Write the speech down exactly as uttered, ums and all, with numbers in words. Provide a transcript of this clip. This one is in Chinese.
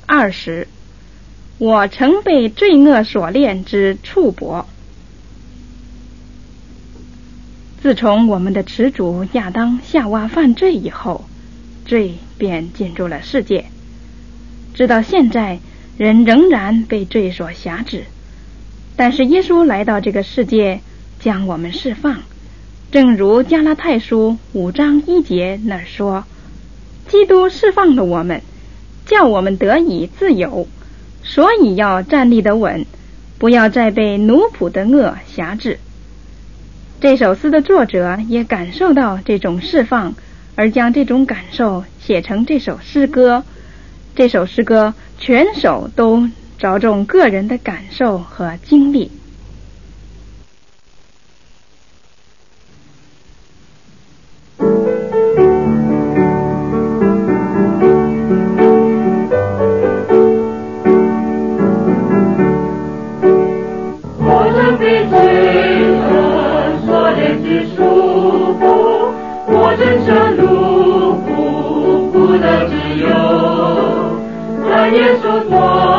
二十，我曾被罪恶所炼之畜帛。自从我们的始祖亚当夏娃犯罪以后，罪便进入了世界，直到现在人仍然被罪所辖制。但是耶稣来到这个世界，将我们释放，正如加拉太书五章一节那儿说，基督释放了我们，叫我们得以自由，所以要站立得稳，不要再被奴仆的恶辖制。这首诗的作者也感受到这种释放，而将这种感受写成这首诗歌。这首诗歌全首都着重个人的感受和经历。 耶稣